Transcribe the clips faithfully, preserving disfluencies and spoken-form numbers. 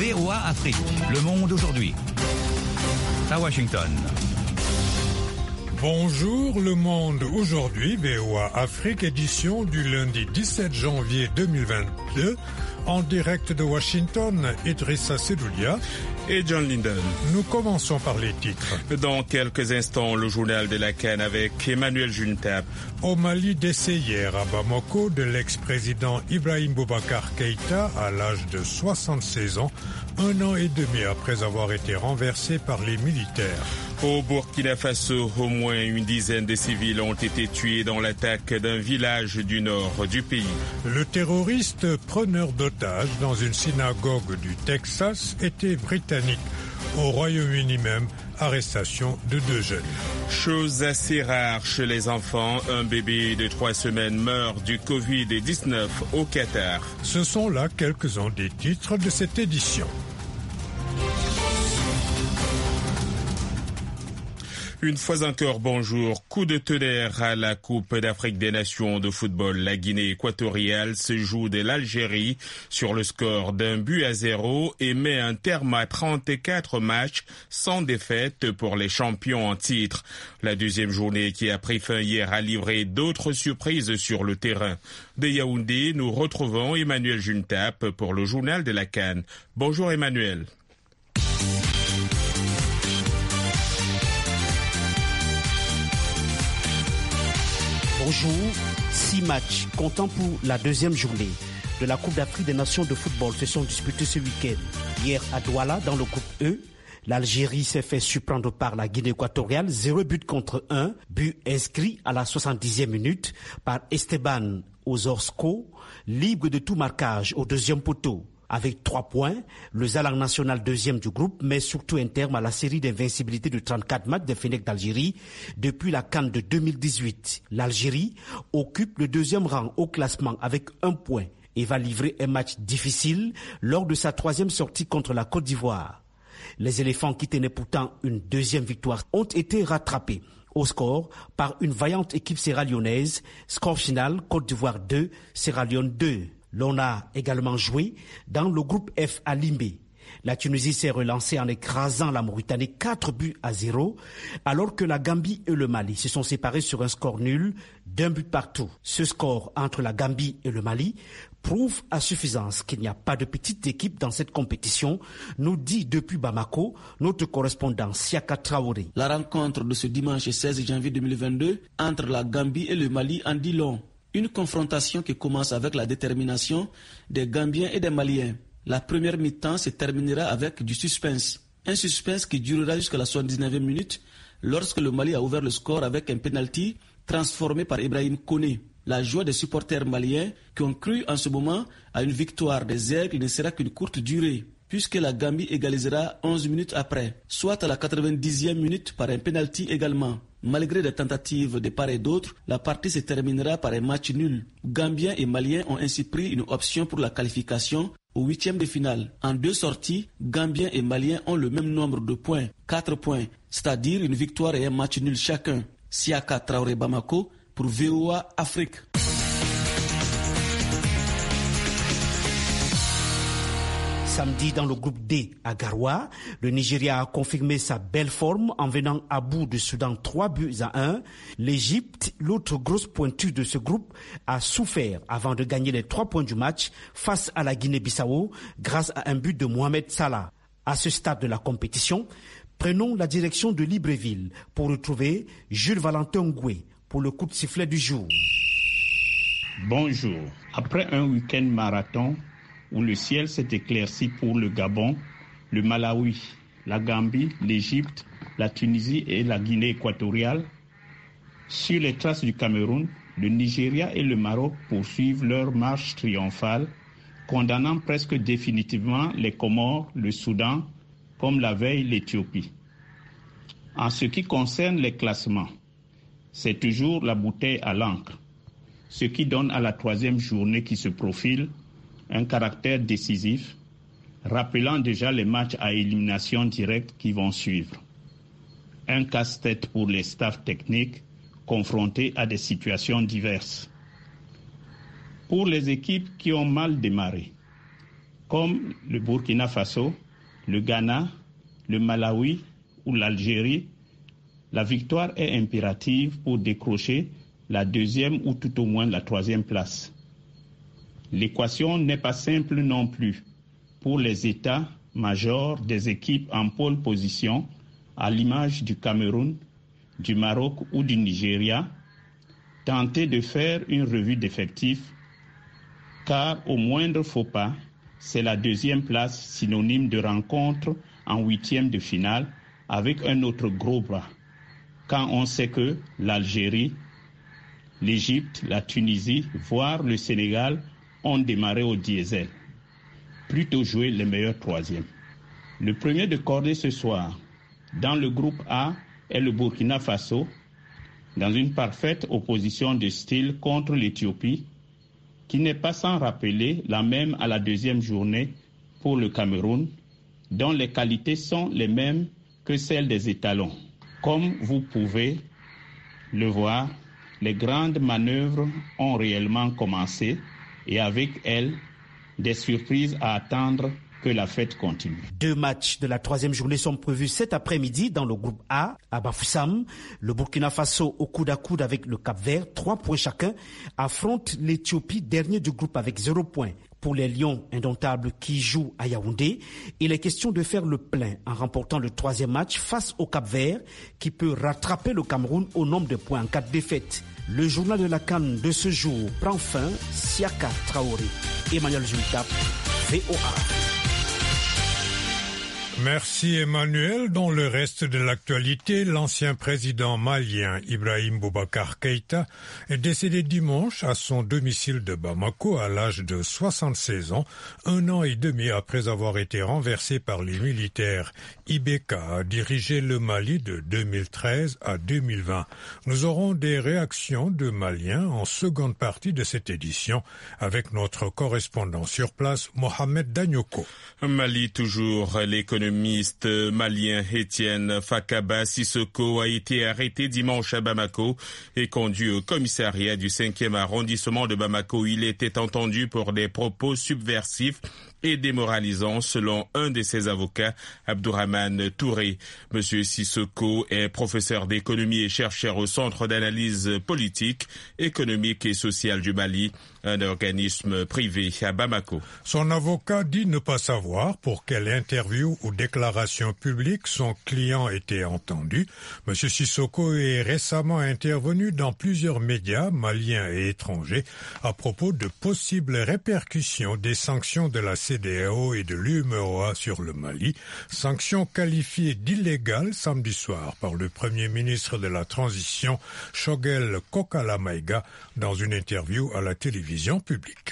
V O A Afrique, Le Monde aujourd'hui. À Washington. Bonjour Le Monde aujourd'hui, V O A Afrique, édition du lundi dix-sept janvier deux mille vingt-deux, en direct de Washington, Idrissa Sedoulia et John Linden. Nous commençons par les titres. Dans quelques instants, le journal de la Cannes avec Emmanuel Juntap. Au Mali, décès hier à Bamako de l'ex-président Ibrahim Boubacar Keïta à l'âge de soixante-seize ans, un an et demi après avoir été renversé par les militaires. Au Burkina Faso, au moins une dizaine de civils ont été tués dans l'attaque d'un village du nord du pays. Le terroriste preneur d'otages dans une synagogue du Texas était britannique. Au Royaume-Uni même, arrestation de deux jeunes. Chose assez rare chez les enfants, un bébé de trois semaines meurt du covid dix-neuf au Qatar. Ce sont là quelques-uns des titres de cette édition. Une fois encore, bonjour. Coup de tonnerre à la Coupe d'Afrique des Nations de football. La Guinée équatoriale se joue de l'Algérie sur le score d'un but à zéro et met un terme à trente-quatre matchs sans défaite pour les champions en titre. La deuxième journée qui a pris fin hier a livré d'autres surprises sur le terrain. De Yaoundé, nous retrouvons Emmanuel Juntap pour le journal de la Cannes. Bonjour Emmanuel. Bonjour, six matchs comptant pour la deuxième journée de la Coupe d'Afrique des Nations de football se sont disputés ce week-end. Hier à Douala, dans le groupe E, l'Algérie s'est fait surprendre par la Guinée équatoriale, zéro but contre un, but inscrit à la soixante-dixième minute par Esteban Ozorsko, libre de tout marquage au deuxième poteau. Avec trois points, le Zalang national deuxième du groupe met surtout un terme à la série d'invincibilité de trente-quatre matchs des Fennecs d'Algérie depuis la CAN de deux mille dix-huit. L'Algérie occupe le deuxième rang au classement avec un point et va livrer un match difficile lors de sa troisième sortie contre la Côte d'Ivoire. Les éléphants qui tenaient pourtant une deuxième victoire ont été rattrapés au score par une vaillante équipe sierra-léonaise. Score final, Côte d'Ivoire deux, Sierra Leone deux. L'on a également joué dans le groupe F à Limbé. La Tunisie s'est relancée en écrasant la Mauritanie quatre buts à zéro, alors que la Gambie et le Mali se sont séparés sur un score nul d'un but partout. Ce score entre la Gambie et le Mali prouve à suffisance qu'il n'y a pas de petite équipe dans cette compétition, nous dit depuis Bamako notre correspondant Siaka Traoré. La rencontre de ce dimanche seize janvier deux mille vingt-deux entre la Gambie et le Mali en dit long. Une confrontation qui commence avec la détermination des Gambiens et des Maliens. La première mi-temps se terminera avec du suspense. Un suspense qui durera jusqu'à la soixante-dix-neuvième minute lorsque le Mali a ouvert le score avec un penalty transformé par Ibrahim Koné. La joie des supporters maliens qui ont cru en ce moment à une victoire des Aigles ne sera qu'une courte durée, puisque la Gambie égalisera onze minutes après, soit à la quatre-vingt-dixième minute par un penalty également. Malgré des tentatives de part et d'autre, la partie se terminera par un match nul. Gambiens et Maliens ont ainsi pris une option pour la qualification au huitième de finale. En deux sorties, Gambiens et Maliens ont le même nombre de points, quatre points, c'est-à-dire une victoire et un match nul chacun. Siaka Traoré Bamako pour V O A Afrique. Samedi, dans le groupe D à Garoua, le Nigeria a confirmé sa belle forme en venant à bout du Soudan trois buts à un. L'Égypte, l'autre grosse pointure de ce groupe, a souffert avant de gagner les trois points du match face à la Guinée-Bissau grâce à un but de Mohamed Salah. À ce stade de la compétition, prenons la direction de Libreville pour retrouver Jules Valentin Ngoué pour le coup de sifflet du jour. Bonjour. Après un week-end marathon, où le ciel s'est éclairci pour le Gabon, le Malawi, la Gambie, l'Égypte, la Tunisie et la Guinée équatoriale. Sur les traces du Cameroun, le Nigeria et le Maroc poursuivent leur marche triomphale, condamnant presque définitivement les Comores, le Soudan, comme la veille l'Éthiopie. En ce qui concerne les classements, c'est toujours la bouteille à l'encre, ce qui donne à la troisième journée qui se profile un caractère décisif, rappelant déjà les matchs à élimination directe qui vont suivre. Un casse-tête pour les staffs techniques confrontés à des situations diverses. Pour les équipes qui ont mal démarré, comme le Burkina Faso, le Ghana, le Malawi ou l'Algérie, la victoire est impérative pour décrocher la deuxième ou tout au moins la troisième place. L'équation n'est pas simple non plus pour les états-majors des équipes en pole position, à l'image du Cameroun, du Maroc ou du Nigeria. Tenter de faire une revue d'effectifs, car au moindre faux pas, c'est la deuxième place synonyme de rencontre en huitième de finale avec un autre gros bras. Quand on sait que l'Algérie, l'Égypte, la Tunisie, voire le Sénégal ont démarré au diesel. Plutôt jouer les meilleurs troisièmes. Le premier de cordée ce soir, dans le groupe A, est le Burkina Faso, dans une parfaite opposition de style contre l'Éthiopie, qui n'est pas sans rappeler la même à la deuxième journée pour le Cameroun, dont les qualités sont les mêmes que celles des étalons. Comme vous pouvez le voir, les grandes manœuvres ont réellement commencé et avec elles, des surprises à attendre que la fête continue. Deux matchs de la troisième journée sont prévus cet après-midi dans le groupe A, à Bafoussam. Le Burkina Faso, au coude à coude avec le Cap-Vert, trois points chacun, affronte l'Éthiopie, dernier du groupe avec zéro point. Pour les Lions indomptables qui jouent à Yaoundé, il est question de faire le plein en remportant le troisième match face au Cap-Vert, qui peut rattraper le Cameroun au nombre de points en cas de défaite. Le journal de la CAN de ce jour prend fin. Siaka Traoré, Emmanuel Jultap, V O A. Merci Emmanuel. Dans le reste de l'actualité, l'ancien président malien Ibrahim Boubacar Keïta est décédé dimanche à son domicile de Bamako à l'âge de soixante-seize ans, un an et demi après avoir été renversé par les militaires. I B K a dirigé le Mali de deux mille treize à deux mille vingt. Nous aurons des réactions de Maliens en seconde partie de cette édition avec notre correspondant sur place, Mohamed Danyoko. Mali toujours, l'économie. L'économiste malien Étienne Fakaba Sissoko a été arrêté dimanche à Bamako et conduit au commissariat du cinquième arrondissement de Bamako. Il était entendu pour des propos subversifs et démoralisant selon un de ses avocats, Abdourahmane Touré. Monsieur Sissoko est professeur d'économie et chercheur au Centre d'analyse politique, économique et sociale du Mali, un organisme privé à Bamako. Son avocat dit ne pas savoir pour quelle interview ou déclaration publique son client était entendu. Monsieur Sissoko est récemment intervenu dans plusieurs médias maliens et étrangers à propos de possibles répercussions des sanctions de la C D A O et de l'U M O A sur le Mali, sanctions qualifiées d'illégales samedi soir par le Premier ministre de la Transition, Choguel Kokala Maïga, dans une interview à la télévision publique.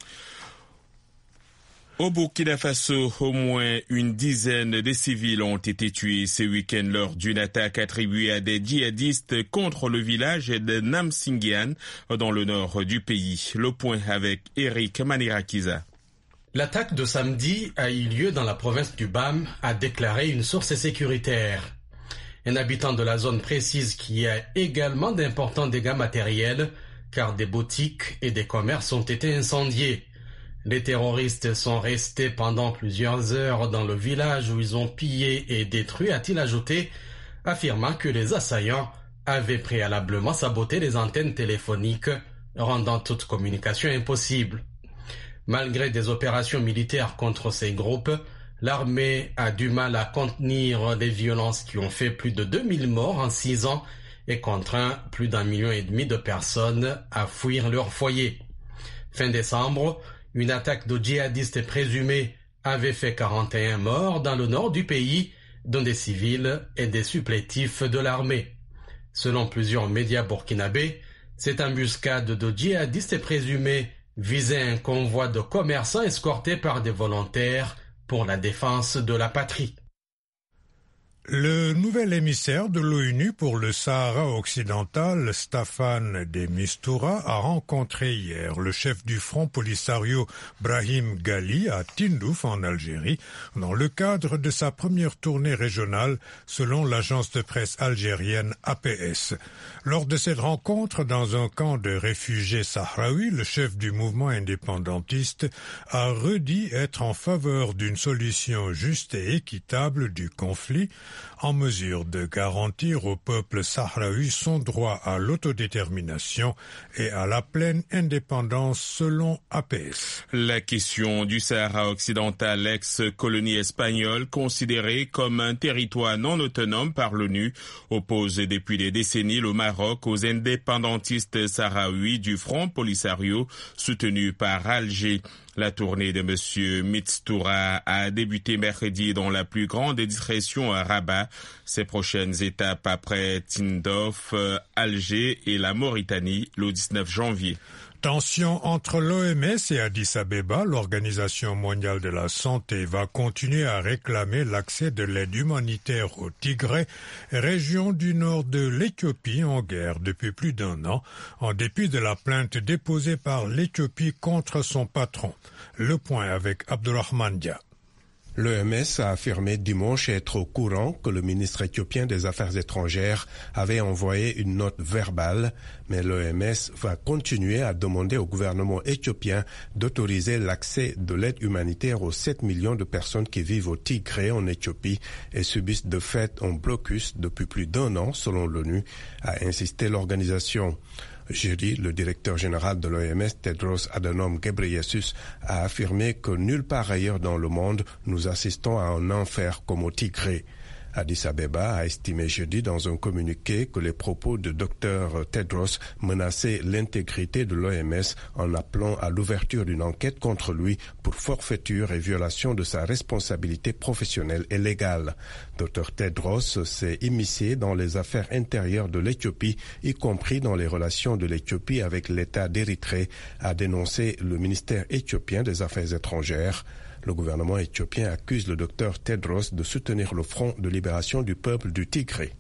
Au Burkina Faso, au moins une dizaine de civils ont été tués ce week-end lors d'une attaque attribuée à des djihadistes contre le village de Namsingian, dans le nord du pays. Le point avec Eric Manirakiza. L'attaque de samedi a eu lieu dans la province du Bam, a déclaré une source sécuritaire. Un habitant de la zone précise qu'il y a également d'importants dégâts matériels, car des boutiques et des commerces ont été incendiés. Les terroristes sont restés pendant plusieurs heures dans le village où ils ont pillé et détruit, a-t-il ajouté, affirmant que les assaillants avaient préalablement saboté les antennes téléphoniques, rendant toute communication impossible. Malgré des opérations militaires contre ces groupes, l'armée a du mal à contenir des violences qui ont fait plus de deux mille morts en six ans et contraint plus d'un million et demi de personnes à fuir leur foyer. Fin décembre, une attaque de djihadistes présumés avait fait quarante et un morts dans le nord du pays, dont des civils et des supplétifs de l'armée. Selon plusieurs médias burkinabés, cette embuscade de djihadistes présumés visait un convoi de commerçants escortés par des volontaires pour la défense de la patrie. Le nouvel émissaire de l'ONU pour le Sahara occidental, Staffan de Mistura, a rencontré hier le chef du Front Polisario, Brahim Ghali, à Tindouf, en Algérie, dans le cadre de sa première tournée régionale, selon l'agence de presse algérienne A P S. Lors de cette rencontre, dans un camp de réfugiés sahraouis, le chef du mouvement indépendantiste a redit être en faveur d'une solution juste et équitable du conflit, en mesure de garantir au peuple sahraoui son droit à l'autodétermination et à la pleine indépendance selon A P S. La question du Sahara occidental, ex-colonie espagnole, considérée comme un territoire non autonome par l'ONU, oppose depuis des décennies le Maroc aux indépendantistes sahraouis du Front Polisario, soutenu par Alger. La tournée de M. Mistura a débuté mercredi dans la plus grande discrétion à Rabat. Ses prochaines étapes après Tindouf, Alger et la Mauritanie le dix-neuf janvier. Tension entre l'O M S et Addis Abeba, l'Organisation mondiale de la santé va continuer à réclamer l'accès de l'aide humanitaire au Tigré, région du nord de l'Éthiopie en guerre depuis plus d'un an, en dépit de la plainte déposée par l'Éthiopie contre son patron. Le point avec Abdurrahman Dia. L'O M S a affirmé dimanche être au courant que le ministre éthiopien des Affaires étrangères avait envoyé une note verbale, mais l'O M S va continuer à demander au gouvernement éthiopien d'autoriser l'accès de l'aide humanitaire aux sept millions de personnes qui vivent au Tigré en Éthiopie et subissent de fait un blocus depuis plus d'un an, selon l'ONU, a insisté l'organisation. Jeudi, le directeur général de l'O M S, Tedros Adhanom Ghebreyesus, a affirmé que nulle part ailleurs dans le monde nous assistons à un enfer comme au Tigré. Addis Abeba a estimé jeudi dans un communiqué que les propos de Dr Tedros menaçaient l'intégrité de l'O M S en appelant à l'ouverture d'une enquête contre lui pour forfaiture et violation de sa responsabilité professionnelle et légale. Dr Tedros s'est immiscé dans les affaires intérieures de l'Éthiopie, y compris dans les relations de l'Éthiopie avec l'État d'Érythrée, a dénoncé le ministère éthiopien des Affaires étrangères. Le gouvernement éthiopien accuse le docteur Tedros de soutenir le Front de libération du peuple du Tigré.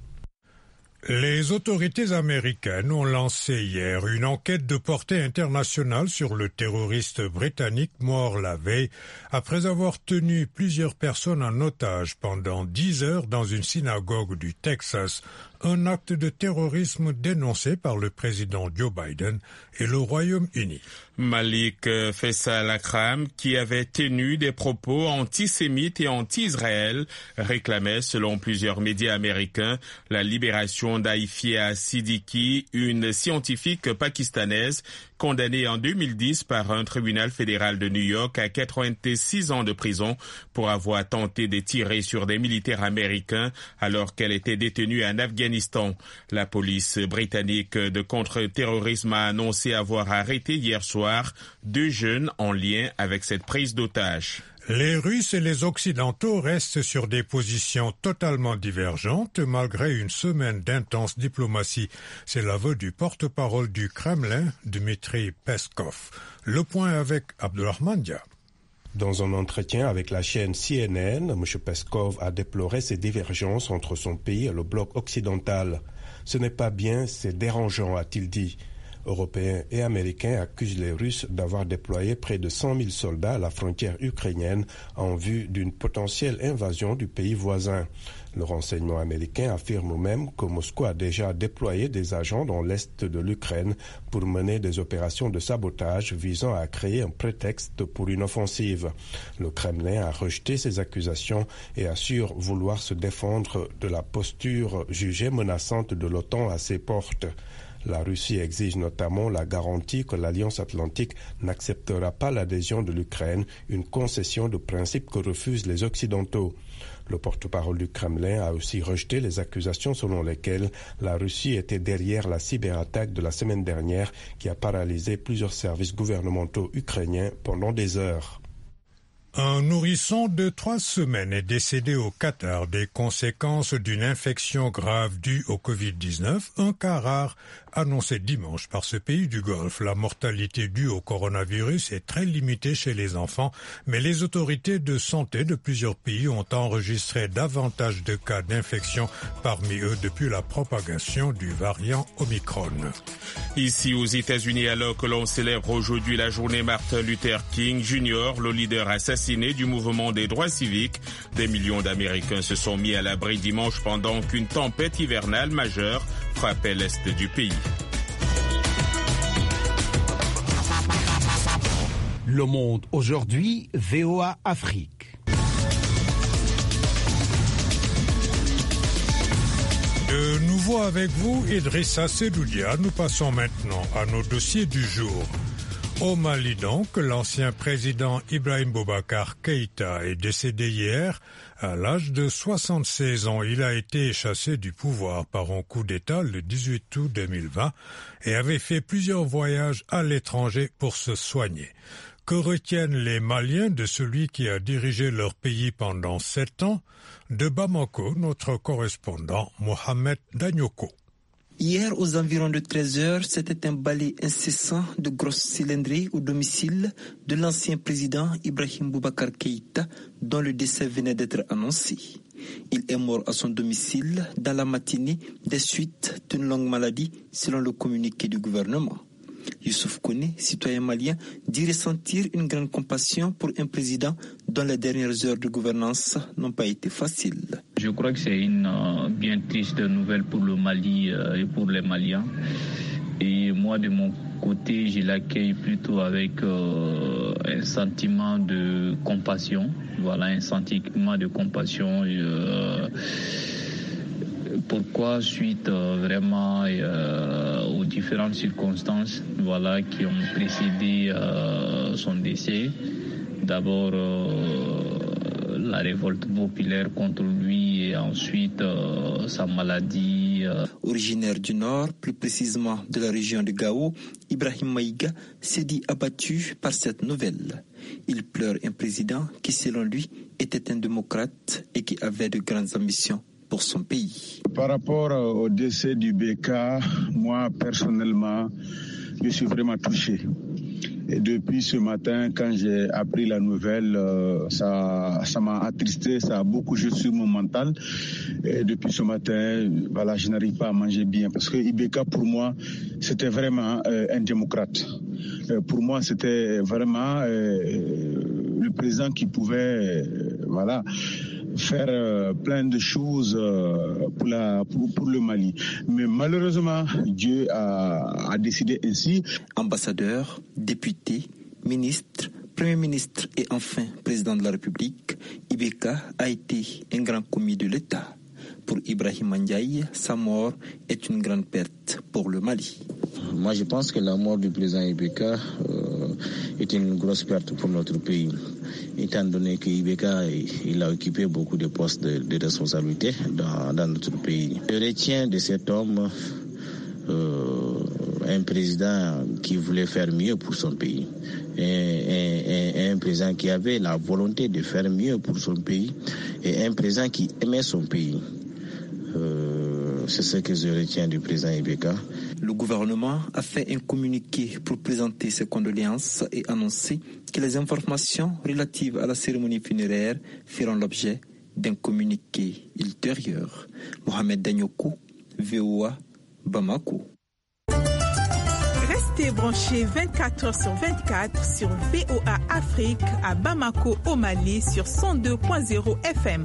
Les autorités américaines ont lancé hier une enquête de portée internationale sur le terroriste britannique mort la veille après avoir tenu plusieurs personnes en otage pendant dix heures dans une synagogue du Texas, un acte de terrorisme dénoncé par le président Joe Biden et le Royaume-Uni. Malik Faisal Akram, qui avait tenu des propos antisémites et anti-Israël, réclamait, selon plusieurs médias américains, la libération d'Aifia Siddiqui, une scientifique pakistanaise condamnée en deux mille dix par un tribunal fédéral de New York à quatre-vingt-six ans de prison pour avoir tenté de tirer sur des militaires américains alors qu'elle était détenue en Afghanistan. La police britannique de contre-terrorisme a annoncé avoir arrêté hier soir deux jeunes en lien avec cette prise d'otage. Les Russes et les Occidentaux restent sur des positions totalement divergentes malgré une semaine d'intense diplomatie. C'est l'aveu du porte-parole du Kremlin, Dmitri Peskov. Le point avec Abdurrahman Dia. Dans un entretien avec la chaîne C N N, M. Peskov a déploré ces divergences entre son pays et le bloc occidental. Ce n'est pas bien, c'est dérangeant, a-t-il dit. Européens et Américains accusent les Russes d'avoir déployé près de cent mille soldats à la frontière ukrainienne en vue d'une potentielle invasion du pays voisin. Le renseignement américain affirme même que Moscou a déjà déployé des agents dans l'est de l'Ukraine pour mener des opérations de sabotage visant à créer un prétexte pour une offensive. Le Kremlin a rejeté ces accusations et assure vouloir se défendre de la posture jugée menaçante de l'OTAN à ses portes. La Russie exige notamment la garantie que l'Alliance atlantique n'acceptera pas l'adhésion de l'Ukraine, une concession de principe que refusent les Occidentaux. Le porte-parole du Kremlin a aussi rejeté les accusations selon lesquelles la Russie était derrière la cyberattaque de la semaine dernière qui a paralysé plusieurs services gouvernementaux ukrainiens pendant des heures. Un nourrisson de trois semaines est décédé au Qatar des conséquences d'une infection grave due au covid dix-neuf, un cas rare annoncé dimanche par ce pays du Golfe. La mortalité due au coronavirus est très limitée chez les enfants, mais les autorités de santé de plusieurs pays ont enregistré davantage de cas d'infection parmi eux depuis la propagation du variant Omicron. Ici aux États-Unis, alors que l'on célèbre aujourd'hui la journée Martin Luther King Junior, le leader assassiné du mouvement des droits civiques, des millions d'Américains se sont mis à l'abri dimanche pendant qu'une tempête hivernale majeure frappait l'est du pays. Le Monde aujourd'hui, V O A Afrique. De nouveau avec vous, Idrissa Sedoudia. Nous passons maintenant à nos dossiers du jour. Au Mali donc, l'ancien président Ibrahim Boubacar Keïta est décédé hier à l'âge de soixante-seize ans. Il a été chassé du pouvoir par un coup d'État le dix-huit août deux mille vingt et avait fait plusieurs voyages à l'étranger pour se soigner. Que retiennent les Maliens de celui qui a dirigé leur pays pendant sept ans? De Bamako, notre correspondant Mohamed Danyoko. Hier, aux environs de treize heures, c'était un balai incessant de grosses cylindrées au domicile de l'ancien président Ibrahim Boubacar Keïta, dont le décès venait d'être annoncé. Il est mort à son domicile dans la matinée des suites d'une longue maladie, selon le communiqué du gouvernement. Youssouf Kone, citoyen malien, dit ressentir une grande compassion pour un président dont les dernières heures de gouvernance n'ont pas été faciles. Je crois que c'est une euh, bien triste nouvelle pour le Mali euh, et pour les Maliens. Et moi, de mon côté, je l'accueille plutôt avec euh, un sentiment de compassion. Voilà, un sentiment de compassion. Et, euh, Pourquoi suite euh, vraiment euh, aux différentes circonstances voilà, qui ont précédé euh, son décès. D'abord euh, la révolte populaire contre lui et ensuite euh, sa maladie. Euh. Originaire du Nord, plus précisément de la région de Gao, Ibrahim Maïga s'est dit abattu par cette nouvelle. Il pleure un président qui, selon lui, était un démocrate et qui avait de grandes ambitions pour son pays. Par rapport au décès du B K, moi personnellement, je suis vraiment touché. Et depuis ce matin, quand j'ai appris la nouvelle, euh, ça, ça m'a attristé, ça a beaucoup joué sur mon mental. Et depuis ce matin, voilà, je n'arrive pas à manger bien parce que I B K pour moi, c'était vraiment euh, un démocrate. Euh, pour moi, c'était vraiment euh, le président qui pouvait, euh, voilà. faire euh, plein de choses euh, pour, la, pour, pour le Mali. Mais malheureusement, Dieu a, a décidé ainsi. Ambassadeur, député, ministre, Premier ministre et enfin président de la République, I B K a été un grand commis de l'État. Pour Ibrahim Ndiaye, sa mort est une grande perte pour le Mali. Moi, je pense que la mort du président I B K euh, est une grosse perte pour notre pays, étant donné que I B K il a occupé beaucoup de postes de, de responsabilité dans, dans notre pays. Je retiens de cet homme euh, un président qui voulait faire mieux pour son pays, et, et, et un président qui avait la volonté de faire mieux pour son pays, et un président qui aimait son pays. Euh, c'est ce que je retiens du président I B K. Le gouvernement a fait un communiqué pour présenter ses condoléances et annoncer que les informations relatives à la cérémonie funéraire feront l'objet d'un communiqué ultérieur. Mohamed Danyoko, V O A, Bamako. Restez branchés vingt-quatre heures sur vingt-quatre sur V O A Afrique à Bamako au Mali sur cent deux point zéro F M.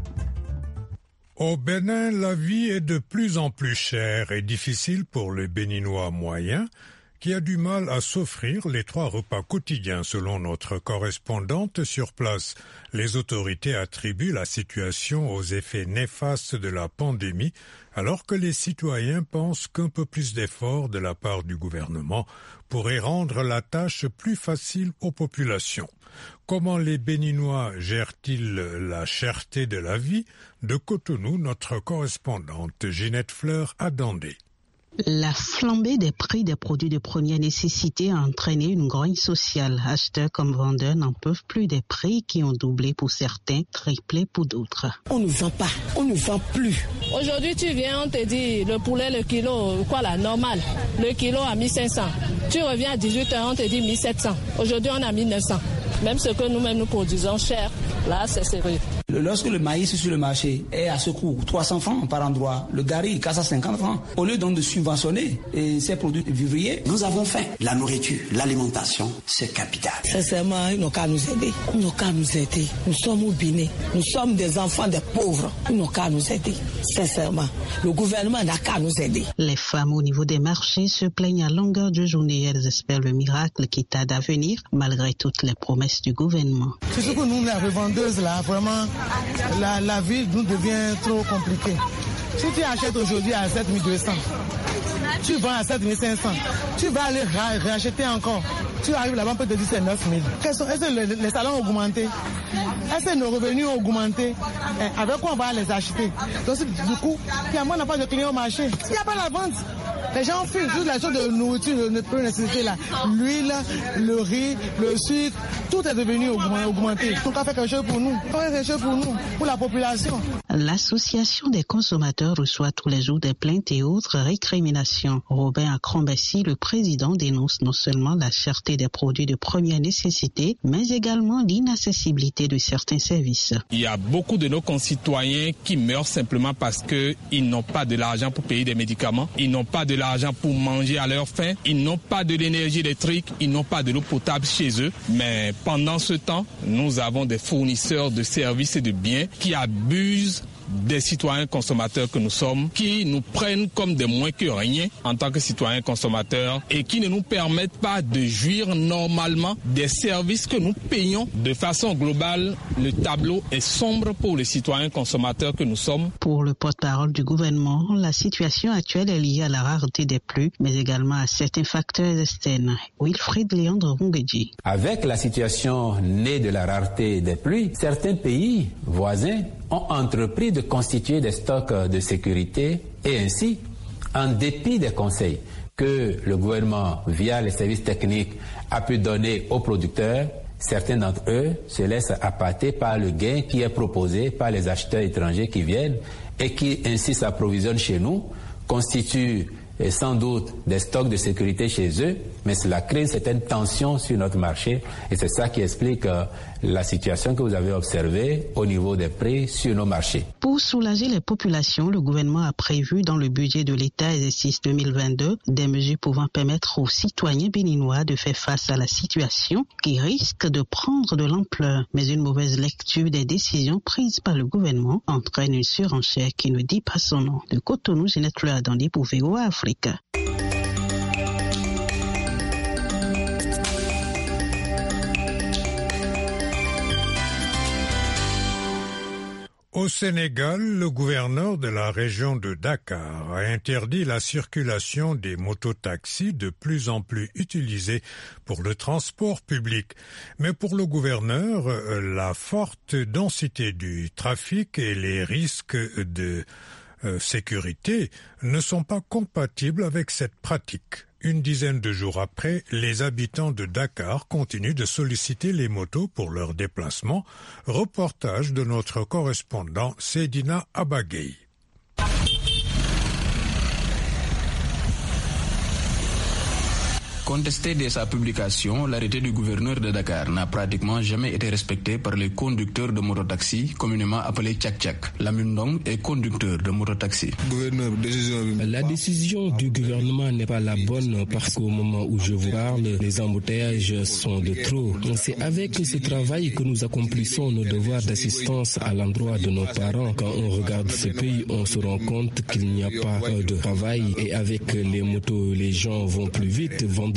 Au Bénin, la vie est de plus en plus chère et difficile pour le Béninois moyen qui a du mal à s'offrir les trois repas quotidiens selon notre correspondante sur place. Les autorités attribuent la situation aux effets néfastes de la pandémie alors que les citoyens pensent qu'un peu plus d'efforts de la part du gouvernement pourrait rendre la tâche plus facile aux populations. Comment les Béninois gèrent-ils la cherté de la vie? De Cotonou, notre correspondante Ginette Fleur a Dandé. La flambée des prix des produits de première nécessité a entraîné une grogne sociale. Acheteurs comme vendeurs n'en peuvent plus des prix qui ont doublé pour certains, triplé pour d'autres. On ne vend pas, on ne vend plus. Aujourd'hui, tu viens, on te dit le poulet, le kilo, quoi là, normal, le kilo à mille cinq cents. Tu reviens à dix-huit heures, on te dit mille sept cents. Aujourd'hui, on a mille neuf cents. Même ce que nous-mêmes nous produisons cher, là, c'est sérieux. Lorsque le maïs sur le marché est à ce coût, trois cents francs par endroit, le gari il casse à cinquante francs. Au lieu donc de subventionner et ces produits vivriers, nous avons faim. La nourriture, l'alimentation, c'est capital. Sincèrement, ils n'ont qu'à nous aider. Ils n'ont qu'à nous aider. Nous sommes au Bénin. Nous sommes des enfants des pauvres. Ils n'ont qu'à nous aider. Sincèrement, le gouvernement n'a qu'à nous aider. Les femmes au niveau des marchés se plaignent à longueur de journée. Elles espèrent le miracle qui tarde à venir, malgré toutes les promesses du gouvernement. C'est ce que nous, les revendeuses, là, vraiment, la, la vie nous devient trop compliquée. Si tu achètes aujourd'hui à sept mille deux cents, tu vends à sept mille cinq cents, tu vas aller racheter encore. Tu arrives là-bas, on peut te dire c'est neuf mille. Est-ce que les, les salaires ont augmenté? Est-ce que nos revenus ont augmenté? Avec quoi on va les acheter? Donc, du coup, finalement, on n'a pas de clients au marché. Il n'y a pas la vente. Les gens fuient toutes les choses de nourriture de première nécessité là. L'huile, le riz, le sucre, tout est devenu augmenté. Donc on fait quelque chose pour nous. On fait quelque chose pour nous, pour la population. L'Association des consommateurs reçoit tous les jours des plaintes et autres récriminations. Robin Acrombessi, le président, dénonce non seulement la cherté des produits de première nécessité, mais également l'inaccessibilité de certains services. Il y a beaucoup de nos concitoyens qui meurent simplement parce qu'ils n'ont pas de l'argent pour payer des médicaments, ils n'ont pas de l'argent pour manger à leur faim, ils n'ont pas de l'énergie électrique, ils n'ont pas de l'eau potable chez eux. Mais pendant ce temps, nous avons des fournisseurs de services et de biens qui abusent des citoyens consommateurs que nous sommes, qui nous prennent comme des moins que rien en tant que citoyens consommateurs et qui ne nous permettent pas de jouir normalement des services que nous payons. De façon globale, le tableau est sombre pour les citoyens consommateurs que nous sommes. Pour le porte-parole du gouvernement, la situation actuelle est liée à la rareté des pluies, mais également à certains facteurs externes. Wilfried Léandre Rungedji. Avec la situation née de la rareté des pluies, certains pays voisins ont entrepris de constituer des stocks de sécurité et ainsi, en dépit des conseils que le gouvernement, via les services techniques, a pu donner aux producteurs, certains d'entre eux se laissent appâter par le gain qui est proposé par les acheteurs étrangers qui viennent et qui ainsi s'approvisionnent chez nous, constituent et sans doute des stocks de sécurité chez eux, mais cela crée une certaine tension sur notre marché et c'est ça qui explique euh, la situation que vous avez observée au niveau des prix sur nos marchés. Pour soulager les populations, le gouvernement a prévu dans le budget de l'État exercice deux mille vingt-deux des mesures pouvant permettre aux citoyens béninois de faire face à la situation qui risque de prendre de l'ampleur. Mais une mauvaise lecture des décisions prises par le gouvernement entraîne une surenchère qui ne dit pas son nom. De Cotonou, Ginette Leadandi pour V O A Afrique. Au Sénégal, le gouverneur de la région de Dakar a interdit la circulation des mototaxis de plus en plus utilisés pour le transport public. Mais pour le gouverneur, la forte densité du trafic et les risques de euh, sécurité ne sont pas compatibles avec cette pratique. Une dizaine de jours après, les habitants de Dakar continuent de solliciter les motos pour leur déplacement. Reportage de notre correspondant Seydina Abagay. Contesté dès sa publication, l'arrêté du gouverneur de Dakar n'a pratiquement jamais été respecté par les conducteurs de mototaxi, communément appelés tchak-tchak. Lamine Ndong est conducteur de mototaxi. La décision du gouvernement n'est pas la bonne parce qu'au moment où je vous parle, les embouteillages sont de trop. C'est avec ce travail que nous accomplissons nos devoirs d'assistance à l'endroit de nos parents. Quand on regarde ce pays, on se rend compte qu'il n'y a pas de travail et avec les motos, les gens vont plus vite. Vendredi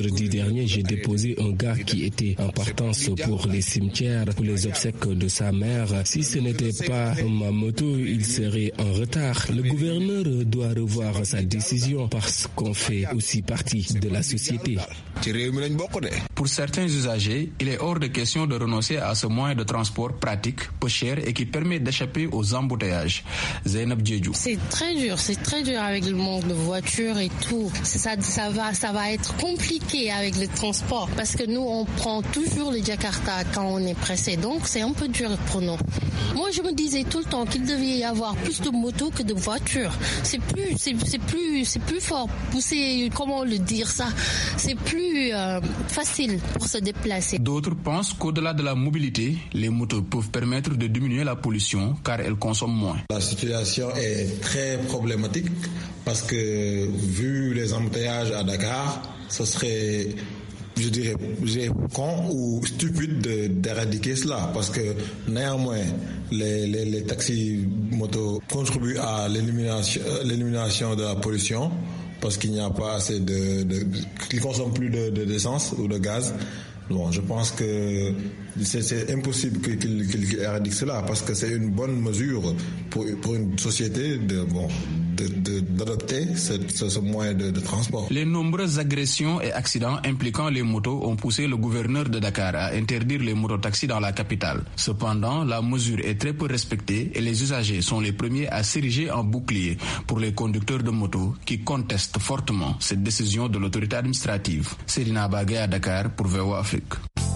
vendredi dernier, j'ai déposé un gars qui était en partance pour les cimetières, pour les obsèques de sa mère. Si ce n'était pas ma moto, il serait en retard. Le gouverneur doit revoir sa décision parce qu'on fait aussi partie de la société. Pour certains usagers, il est hors de question de renoncer à ce moyen de transport pratique, peu cher et qui permet d'échapper aux embouteillages. Zainab Djedjou. C'est très dur, c'est très dur avec le manque de voitures et tout. Ça, ça, va, ça va être compliqué avec le transport parce que nous, on prend toujours le Jakarta quand on est pressé. Donc, c'est un peu dur pour nous. Moi, je me disais tout le temps qu'il devait y avoir plus de motos que de voitures. C'est plus, c'est, c'est plus, c'est plus fort. C'est, comment le dire ça? C'est plus euh, facile pour se déplacer. D'autres pensent qu'au-delà de la mobilité, les motos peuvent permettre de diminuer la pollution car elles consomment moins. La situation est très problématique parce que vu les embouteillages à Dakar, ce serait, je dirais, con ou stupide de, d'éradiquer cela parce que néanmoins les, les, les taxis motos contribuent à l'élimination, l'élimination de la pollution parce qu'il n'y a pas assez de, de, de qu'ils consomment plus de, de, d'essence ou de gaz. Bon, je pense que c'est, c'est impossible qu'il, qu'il, qu'il éradique cela parce que c'est une bonne mesure pour, pour une société de, bon, de, de, d'adopter ce, ce, ce moyen de, de transport. Les nombreuses agressions et accidents impliquant les motos ont poussé le gouverneur de Dakar à interdire les mototaxis dans la capitale. Cependant, la mesure est très peu respectée et les usagers sont les premiers à s'ériger en bouclier pour les conducteurs de motos qui contestent fortement cette décision de l'autorité administrative. Serina Bagay à Dakar pour V O A Afrique.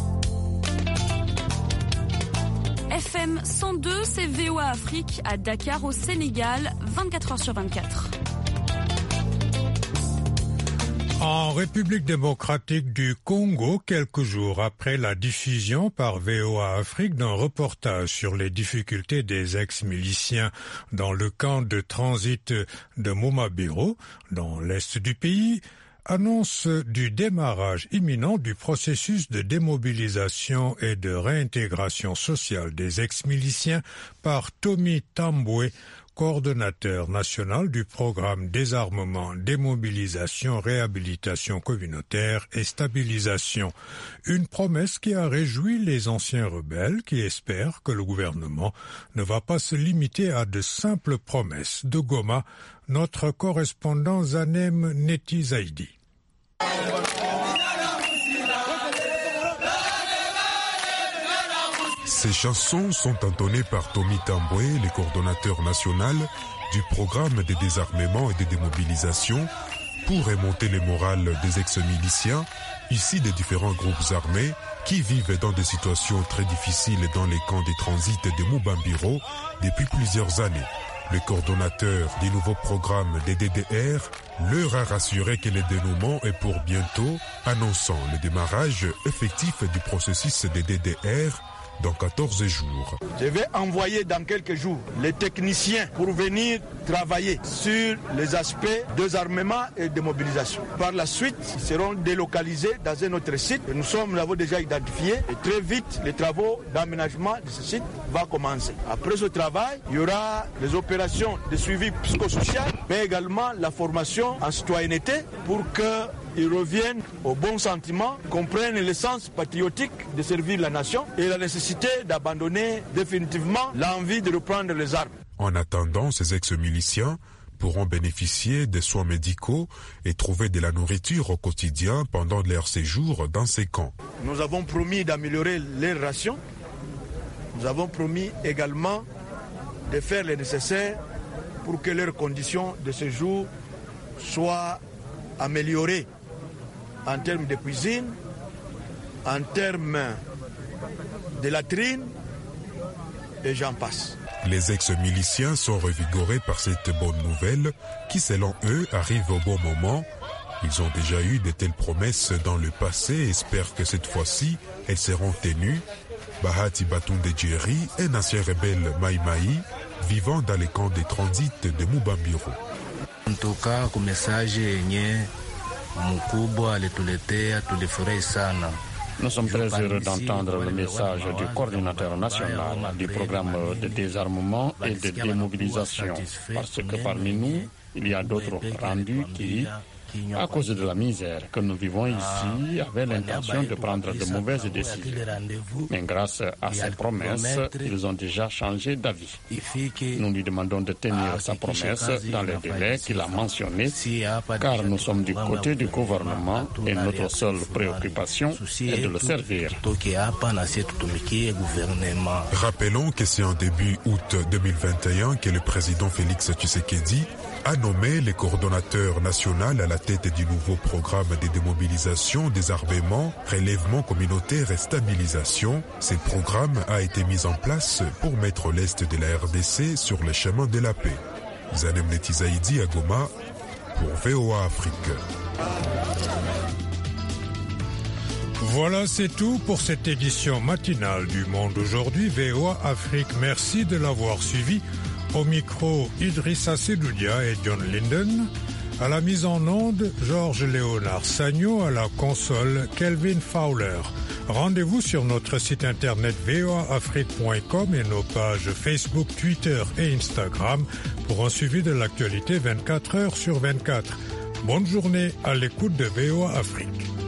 F M cent deux, c'est V O A Afrique à Dakar au Sénégal, vingt-quatre heures sur vingt-quatre. En République démocratique du Congo, quelques jours après la diffusion par V O A Afrique d'un reportage sur les difficultés des ex-miliciens dans le camp de transit de Momabiro, dans l'est du pays, annonce du démarrage imminent du processus de démobilisation et de réintégration sociale des ex-miliciens par Tommy Tambwe, coordonnateur national du programme Désarmement, Démobilisation, Réhabilitation communautaire et Stabilisation. Une promesse qui a réjoui les anciens rebelles qui espèrent que le gouvernement ne va pas se limiter à de simples promesses. De Goma, notre correspondant Zanem Neti Zaidi. Ces chansons sont entonnées par Tommy Tambwe, le coordonnateur national du programme de désarmement et de démobilisation, pour remonter les morales des ex-miliciens, issus des différents groupes armés, qui vivent dans des situations très difficiles dans les camps de transit de Mubambiro depuis plusieurs années. Le coordonnateur du nouveau programme des D D R leur a rassuré que le dénouement est pour bientôt, annonçant le démarrage effectif du processus des D D R dans quatorze jours. Je vais envoyer dans quelques jours les techniciens pour venir travailler sur les aspects de désarmement et de mobilisation. Par la suite, ils seront délocalisés dans un autre site. Nous sommes, nous l'avons déjà identifié et très vite, les travaux d'aménagement de ce site vont commencer. Après ce travail, il y aura les opérations de suivi psychosocial, mais également la formation en citoyenneté pour que ils reviennent au bon sentiment, comprennent l'essence patriotique de servir la nation et la nécessité d'abandonner définitivement l'envie de reprendre les armes. En attendant, ces ex-miliciens pourront bénéficier des soins médicaux et trouver de la nourriture au quotidien pendant leur séjour dans ces camps. Nous avons promis d'améliorer les rations. Nous avons promis également de faire le nécessaire pour que leurs conditions de séjour soient améliorées en termes de cuisine, en termes de latrines, et j'en passe. Les ex-miliciens sont revigorés par cette bonne nouvelle qui, selon eux, arrive au bon moment. Ils ont déjà eu de telles promesses dans le passé et espèrent que cette fois-ci, elles seront tenues. Bahati Batunde Djeri, un ancien rebelle Maïmaï, vivant dans les camps de transit de Mubambiro. En tout cas, le message est Nous sommes très heureux d'entendre le message du coordinateur national du programme de désarmement et de démobilisation, parce que parmi nous, il y a d'autres rendus qui à cause de la misère que nous vivons ici, avaient l'intention de prendre de mauvaises décisions. Mais grâce à ses promesses, ils ont déjà changé d'avis. Nous lui demandons de tenir sa promesse dans les délais qu'il a mentionnés, car nous sommes du côté du gouvernement et notre seule préoccupation est de le servir. Rappelons que c'est en début août deux mille vingt et un que le président Félix Tshisekedi a nommé le coordonnateur national à la tête du nouveau programme de démobilisation, désarmement, relèvement communautaire et stabilisation. Ce programme a été mis en place pour mettre l'Est de la R D C sur le chemin de la paix. Zanem Netizaïdi à Goma pour V O A Afrique. Voilà, c'est tout pour cette édition matinale du Monde aujourd'hui. V O A Afrique, merci de l'avoir suivi. Au micro, Idrissa Sedoudia et John Linden. À la mise en onde, Georges Léonard Sagno. À la console, Kelvin Fowler. Rendez-vous sur notre site internet v o a afrique point com et nos pages Facebook, Twitter et Instagram pour un suivi de l'actualité vingt-quatre heures sur vingt-quatre. Bonne journée à l'écoute de V O A Afrique.